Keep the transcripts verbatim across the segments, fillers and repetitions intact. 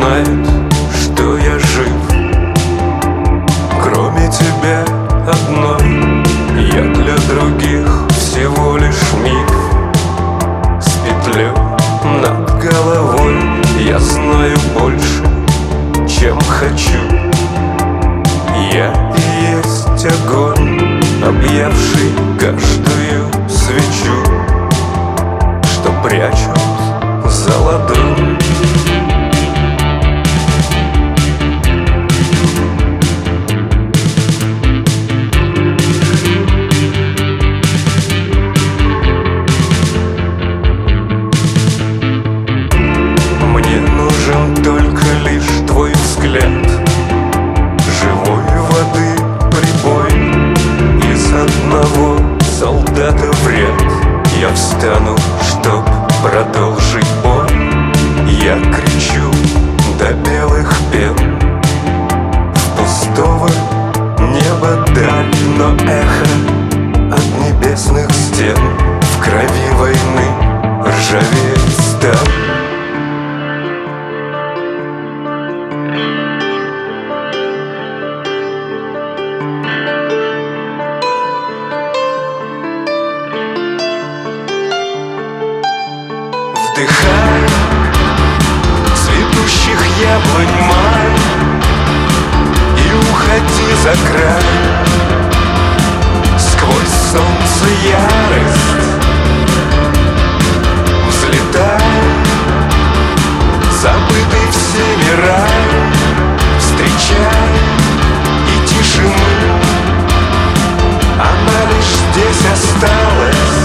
знает, что я жив. Кроме тебя одной, я для других всего лишь миг. С петлей над головой я знаю больше, чем хочу. Я и есть огонь, объявший каждую свечу, что прячут за ладонь. Мне нужен только лишь твой взгляд, живой воды прибой. Из одного солдата в ряд я встану, чтоб продолжить бой. Я кричу до белых пен, в пустого неба даль, но эхо от небесных стен в крови войны ржавеет сталь. Вдыхай цветущих яблонь май и уходи за край. Сквозь солнце ярость взлетай, забытый всеми рай. Встречай и тишину, она лишь здесь осталась.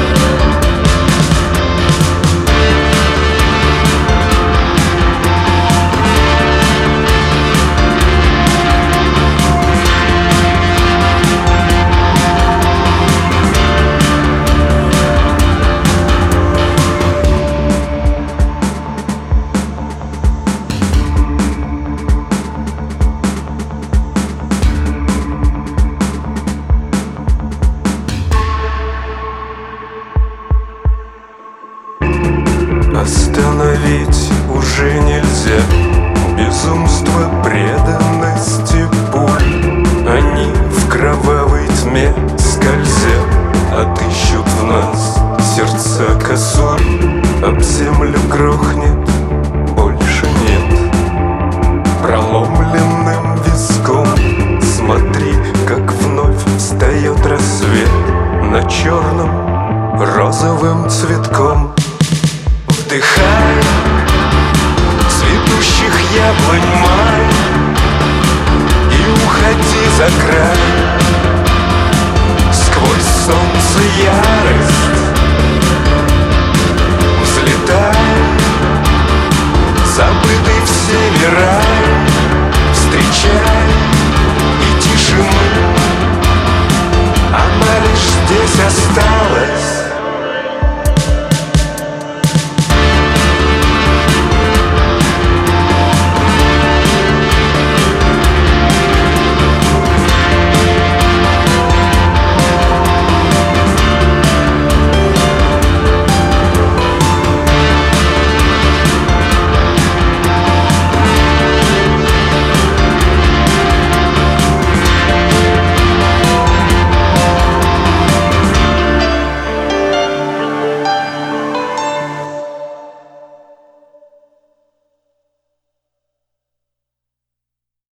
Остановить уже нельзя безумство преданности пуль. Они в кровавой тьме скользят, отыщут в нас сердца косуль. Об землю грохнет, больше нет. Проломленным виском смотри, как вновь встает рассвет на черном розовым цветком. Вдыхай цветущих яблонь май и уходи за край. Сквозь солнце ярость взлетай, забытый всеми рай. Встречай и тишину, она лишь здесь осталась.